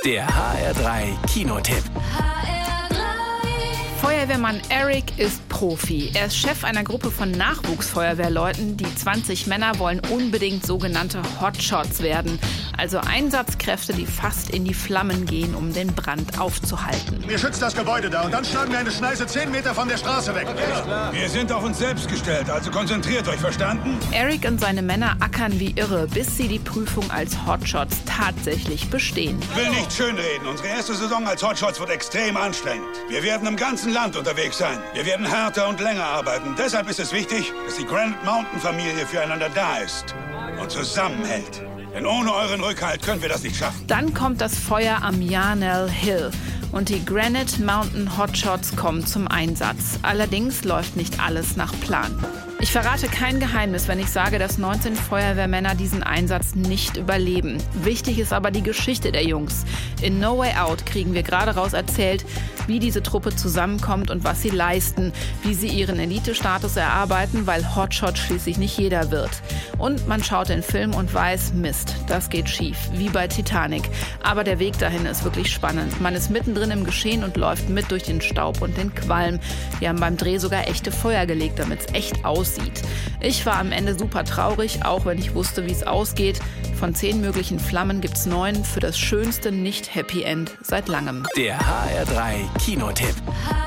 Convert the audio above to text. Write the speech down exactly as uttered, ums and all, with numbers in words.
Der H R drei Kinotipp. Feuerwehrmann Eric ist Profi. Er ist Chef einer Gruppe von Nachwuchsfeuerwehrleuten. Die zwanzig Männer wollen unbedingt sogenannte Hotshots werden. Also Einsatzkräfte, die fast in die Flammen gehen, um den Brand aufzuhalten. Ihr schützt das Gebäude da und dann schlagen wir eine Schneise zehn Meter von der Straße weg. Wir sind auf uns selbst gestellt, also konzentriert euch, verstanden? Eric und seine Männer ackern wie irre, bis sie die Prüfung als Hotshots tatsächlich bestehen. Ich will nicht schönreden. Unsere erste Saison als Hotshots wird extrem anstrengend. Wir werden im ganzen Land unterwegs sein. Wir werden härter und länger arbeiten. Deshalb ist es wichtig, dass die Granite Mountain Familie füreinander da ist und zusammenhält. Denn ohne euren Rückhalt können wir das nicht schaffen. Dann kommt das Feuer am Yarnell Hill und die Granite Mountain Hotshots kommen zum Einsatz. Allerdings läuft nicht alles nach Plan. Ich verrate kein Geheimnis, wenn ich sage, dass neunzehn Feuerwehrmänner diesen Einsatz nicht überleben. Wichtig ist aber die Geschichte der Jungs. In No Way Out kriegen wir gerade raus erzählt, wie diese Truppe zusammenkommt und was sie leisten, wie sie ihren Elite-Status erarbeiten, weil Hotshot schließlich nicht jeder wird. Und man schaut den Film und weiß, Mist, das geht schief, wie bei Titanic. Aber der Weg dahin ist wirklich spannend. Man ist mittendrin im Geschehen und läuft mit durch den Staub und den Qualm. Wir haben beim Dreh sogar echte Feuer gelegt, damit es echt aussieht. Ich war am Ende super traurig, auch wenn ich wusste, wie es ausgeht. Von zehn möglichen Flammen gibt's neun für das schönste Nicht-Happy End seit langem. Der H R drei Kinotipp.